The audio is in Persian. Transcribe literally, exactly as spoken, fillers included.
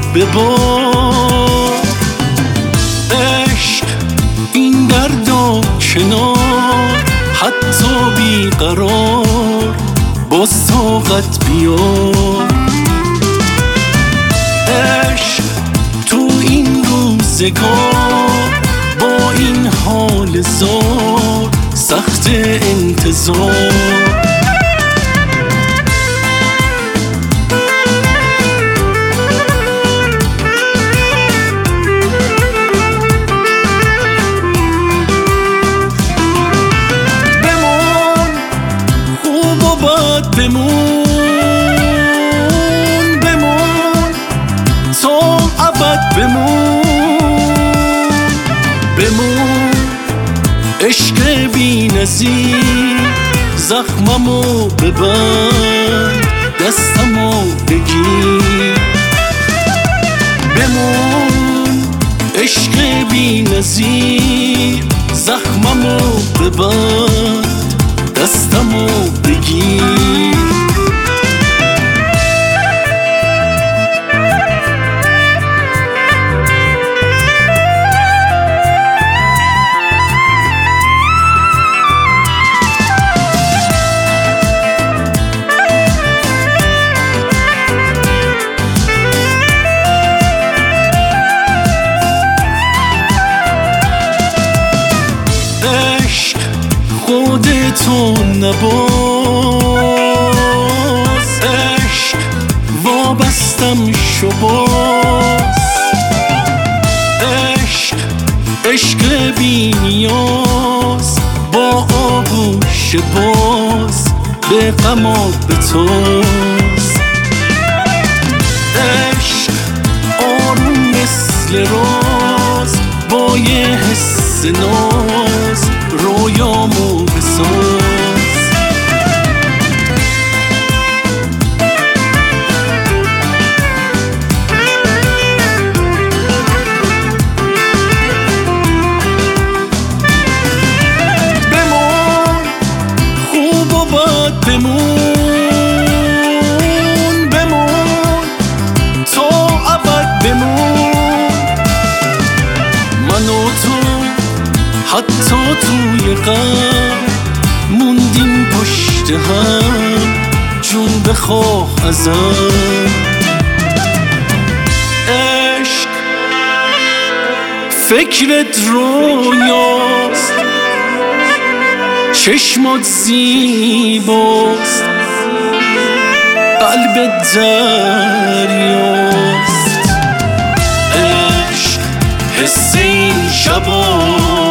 ببار. عشق این درد و کنار، حتی بیقرار باز طاقت بیار. عشق تو این روزگار با این حال زار، سخت انتظار. بمون بمون تا ابد بمون بمون. عشق بی نظیر زخممو ببند، دستمو بگیر. بمون عشق بی نظیر زخممو ببند، دستمو بگیر. خودتو نباز، عشق وابستم شو باز. عشق عشق بی نیاز با آغوش باز به غم بتاز. عشق آروم مثل راز با یه حس ناز رویامو بساز. بمون خوب و بد بمون بمون تا ابد بمون. من و تو حتی توی غم موندیم پشت هم، جون بخواه ازم. عشق فکرت رویاست، چشمات زیباست، قلبت دریاست. عشق حس این شباست